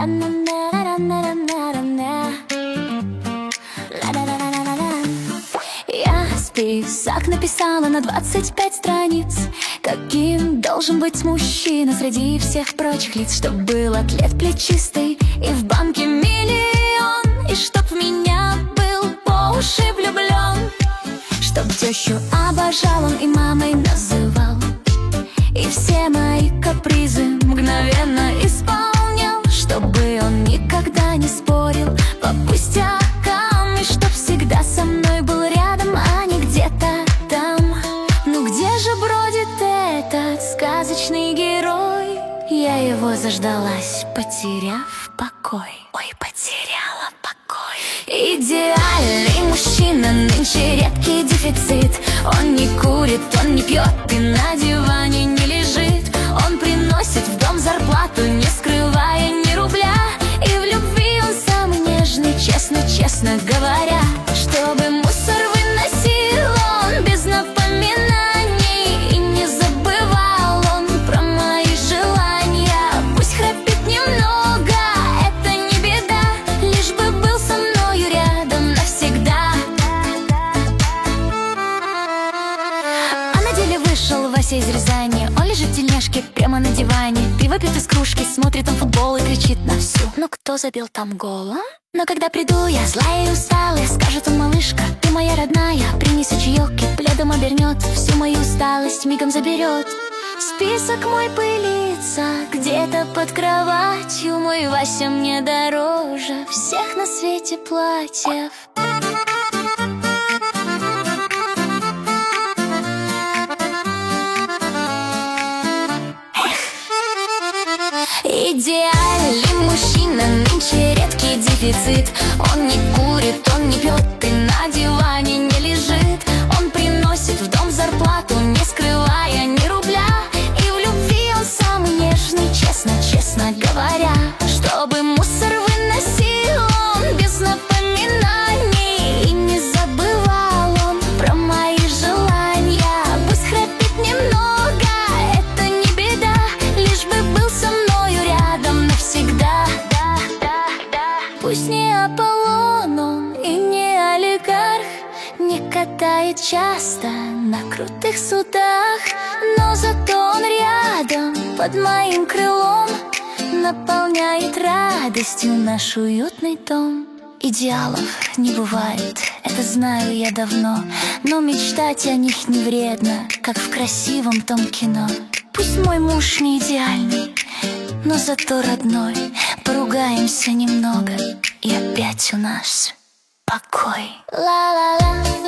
Я список написала на 25 страниц. Каким должен быть мужчина среди всех прочих лиц? Чтоб был атлет плечистый и в банке миллион, и чтоб в меня был по уши влюблен, чтоб тещу обожал он и мамой называл, и все мои капризы мгновенно исполнял, чтобы он никогда не спорил по пустякам, и чтоб всегда со мной был рядом, а не где-то там. Ну где же бродит этот сказочный герой? Я его заждалась, потеряв покой. Ой, потеряла покой. Идеальный мужчина, нынче редкий дефицит. Он не курит, он не пьет и на диване не лежит. Он приносит в дом зарплату, не скрывая ни рубля. И в любви он самый нежный, честно, честно говоря. Чтобы мусор выносил он без напоминаний, и не забывал он про мои желания. Пусть храпит немного, это не беда, лишь бы был со мною рядом навсегда. А на деле вышел Вася из Рязани. Он лежит в тельняшке прямо на диване, пиво пьет из кружки, смотрит он футбол и кричит на всю: ну кто забил там гол, а? Но когда приду я злая и усталая, скажет он: малышка, ты моя родная, принеси чаек и пледом обернет, всю мою усталость мигом заберет. Список мой пылится где-то под кроватью. Мой Вася мне дороже всех на свете платьев. Идеальный мужчина, нынче редкий дефицит. Он не курит, он не пьет и на диване не лежит. Он приносит в дом зарплату, не скрывая ни рубля. И в любви он самый нежный, честно, честно говоря. Чтобы мусор выносил он без напоминаний, и не забывал он про мои желания. Пусть храпит немного, это не беда, лишь бы был со мной рядом навсегда. Пусть не Аполлон он и не олигарх, не катает часто на крутых судах, но зато он рядом под моим крылом наполняет радостью наш уютный дом. Идеалов не бывает, это знаю я давно, но мечтать о них не вредно, как в красивом том кино. Пусть мой муж не идеальный, но зато родной. Поругаемся немного, и опять у нас покой. Ла-ла-ла.